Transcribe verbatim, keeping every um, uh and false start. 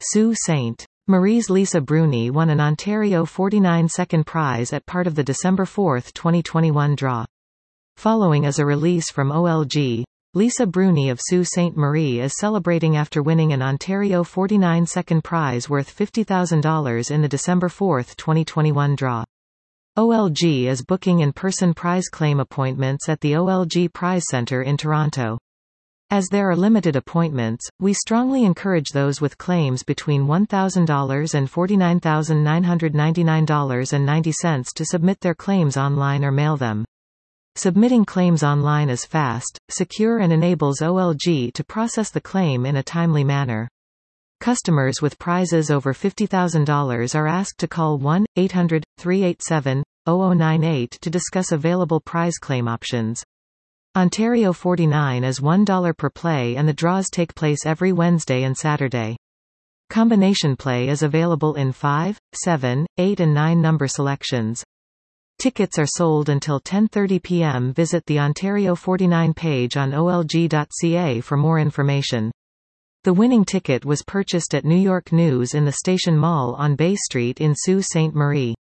Sault Ste. Marie's Lisa Bruni won an Ontario forty-nine second prize at part of the December fourth twenty twenty-one draw. Following is a release from O L G. Lisa Bruni of Sault Ste. Marie is celebrating after winning an Ontario forty-nine second prize worth fifty thousand dollars in the December fourth twenty twenty-one draw. O L G is booking in-person prize claim appointments at the O L G Prize Centre in Toronto. As there are limited appointments, we strongly encourage those with claims between one thousand dollars and forty-nine thousand nine hundred ninety-nine dollars and ninety cents to submit their claims online or mail them. Submitting claims online is fast, secure and enables O L G to process the claim in a timely manner. Customers with prizes over fifty thousand dollars are asked to call one eight hundred three eight seven zero zero nine eight to discuss available prize claim options. Ontario forty-nine is one dollar per play and the draws take place every Wednesday and Saturday. Combination play is available in five, seven, eight and nine number selections. Tickets are sold until ten thirty p m Visit the Ontario forty-nine page on O L G dot C A for more information. The winning ticket was purchased at New York News in the Station Mall on Bay Street in Sault Ste. Marie.